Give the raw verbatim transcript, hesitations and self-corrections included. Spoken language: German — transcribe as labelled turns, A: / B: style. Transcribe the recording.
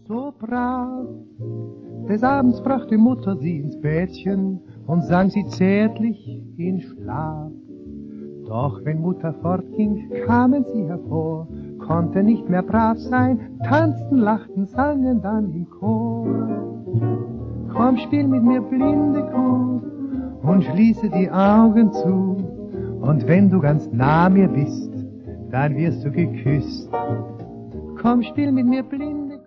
A: so brav. Des Abends brachte Mutter sie ins Bettchen und sang sie zärtlich in Schlaf. Doch wenn Mutter fortging, kamen sie hervor, konnten nicht mehr brav sein, tanzten, lachten, sangen dann im Chor. Komm, spiel mit mir, blinde Kuh, und schließe die Augen zu, und wenn du ganz nah mir bist, dann wirst du geküsst. Komm, spiel mit mir, blinde